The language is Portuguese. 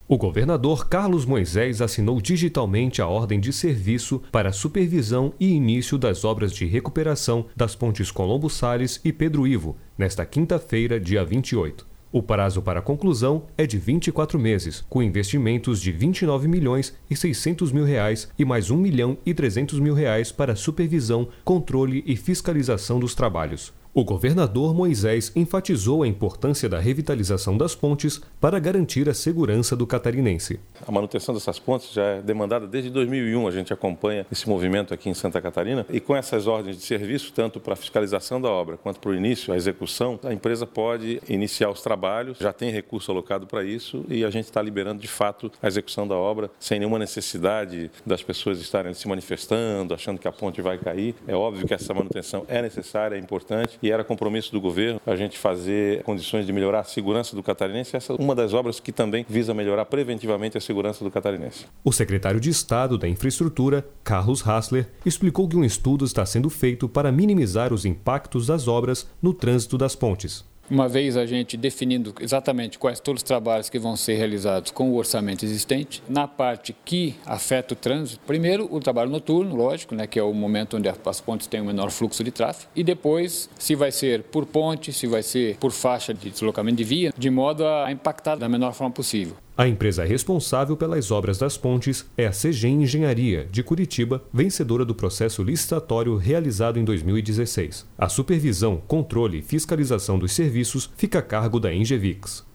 O governador Carlos Moisés assinou digitalmente a ordem de serviço para a supervisão e início das obras de recuperação das pontes Colombo Salles e Pedro Ivo, nesta quinta-feira, dia 28. O prazo para a conclusão é de 24 meses, com investimentos de R$ 29.600.000 e mais R$ 1.300.000 para supervisão, controle e fiscalização dos trabalhos. O governador Moisés enfatizou a importância da revitalização das pontes para garantir a segurança do catarinense. A manutenção dessas pontes já é demandada desde 2001, a gente acompanha esse movimento aqui em Santa Catarina e com essas ordens de serviço, tanto para a fiscalização da obra quanto para o início, a execução, a empresa pode iniciar os trabalhos, já tem recurso alocado para isso e a gente está liberando de fato a execução da obra sem nenhuma necessidade das pessoas estarem se manifestando, achando que a ponte vai cair. É óbvio que essa manutenção é necessária, é importante. E era compromisso do governo a gente fazer condições de melhorar a segurança do catarinense. Essa é uma das obras que também visa melhorar preventivamente a segurança do catarinense. O secretário de Estado da Infraestrutura, Carlos Hassler, explicou que um estudo está sendo feito para minimizar os impactos das obras no trânsito das pontes. Uma vez a gente definindo exatamente quais todos os trabalhos que vão ser realizados com o orçamento existente, na parte que afeta o trânsito, primeiro o trabalho noturno, lógico, que é o momento onde as pontes têm o menor fluxo de tráfego, e depois se vai ser por ponte, se vai ser por faixa de deslocamento de via, de modo a impactar da menor forma possível. A empresa responsável pelas obras das pontes é a CGEM Engenharia, de Curitiba, vencedora do processo licitatório realizado em 2016. A supervisão, controle e fiscalização dos serviços fica a cargo da Engevix.